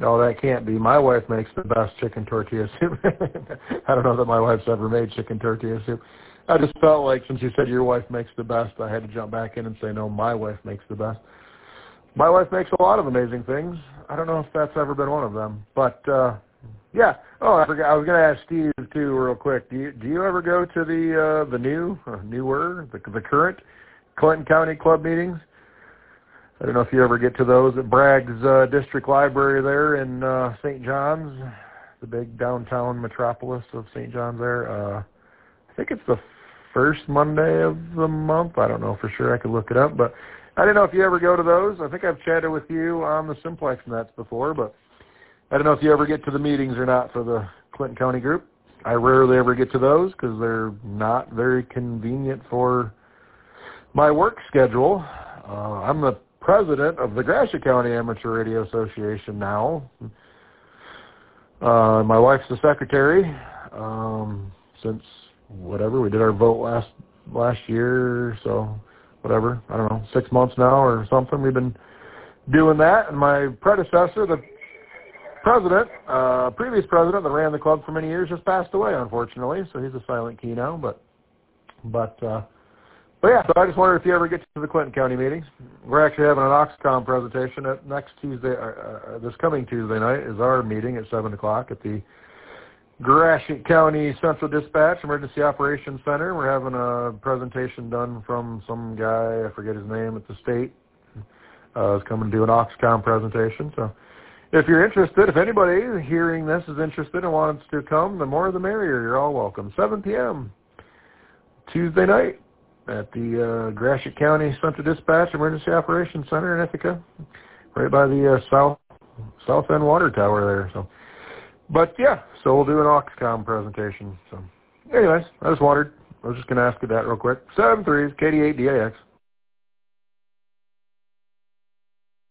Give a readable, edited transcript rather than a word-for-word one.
No, that can't be. My wife makes the best chicken tortilla soup. I don't know that my wife's ever made chicken tortilla soup. I just felt like since you said your wife makes the best, I had to jump back in and say, no, my wife makes the best. My wife makes a lot of amazing things. I don't know if that's ever been one of them. But, yeah. Oh, I forgot. I was going to ask Steve, too, real quick. Do you ever go to the the current Clinton County Club meetings? I don't know if you ever get to those at Bragg's District Library there in St. John's, the big downtown metropolis of St. John's there. I think it's the first Monday of the month. I don't know for sure. I could look it up. But I don't know if you ever go to those. I think I've chatted with you on the Simplex Nets before, but I don't know if you ever get to the meetings or not for the Clinton County group. I rarely ever get to those because they're not very convenient for my work schedule. I'm the president of the Gratiot County Amateur Radio Association now. My wife's the secretary since whatever. We did our vote last year, so whatever. I don't know, 6 months now or something. We've been doing that, and my predecessor, the previous president that ran the club for many years, just passed away, unfortunately. So he's a silent key now. But yeah, so I just wondered if you ever get to the Clinton County meetings. We're actually having an Oxcom presentation at next Tuesday. This coming Tuesday night is our meeting at 7 o'clock at the Gratiot County Central Dispatch Emergency Operations Center. We're having a presentation done from some guy, I forget his name, at the state. Is coming to do an Oxcom presentation. So if you're interested, if anybody hearing this is interested and wants to come, the more the merrier. You're all welcome. 7 p.m. Tuesday night at the Gratiot County Central Dispatch Emergency Operations Center in Ithaca, right by the South End Water Tower there. So, but yeah, so we'll do an Oxcom presentation. So, anyways, I just wondered. I was just going to ask you that real quick. 7-3, KD8DAX.